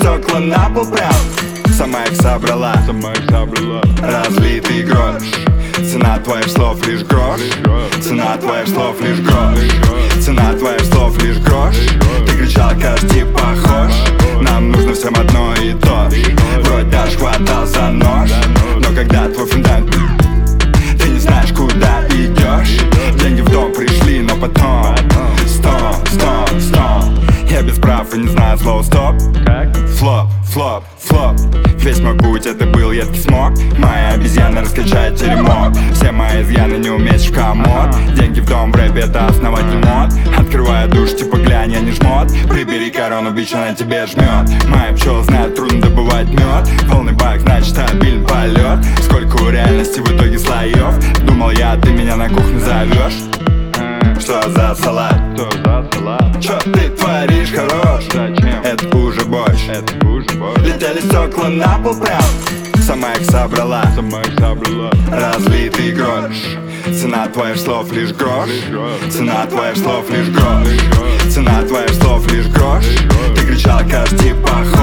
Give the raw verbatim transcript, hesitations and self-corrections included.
стекла на пол прям. Сама их собрала, Сама их собрала. разлитый грош. Цена твоих слов лишь грош. Цена твоих слов лишь грош. Цена твоих слов лишь грош. Ты кричал, каждый похож. Нам нужно всем одно и то. Вроде даже хватал за нож. Но когда твой фундамент, ты не знаешь, куда идешь. Деньги в дом пришли, но потом стоп, стоп, стоп. Я без прав и не знаю слова стоп. Флоп, флоп, флоп. Весь мой путь это был едкий смог. Моя обезьяна раскачает теремок. Все мои изъяны не умеешь в комод. Деньги в дом в рэпе это основательный мод. Открывая душ, типа глянь, я не жмот. Прибери корону, бич, она тебе жмет. Мои пчелы знают, трудно добывать мед. Полный бак, значит стабильный полет. Сколько у реальности в итоге слоев. Думал я, ты меня на кухню зовешь. Что за салат? Что за салат? Чё ты творишь, хорош? Зачем? Это уже борщ. Это уже борщ. Летели стекла на пол прям. Сама их собрала, Сама их собрала. разлитый грош. Цена твоих слов лишь грош. грош. Цена твоих слов лишь грош. Цена твоих слов лишь грош. Ты кричал, каждый похож.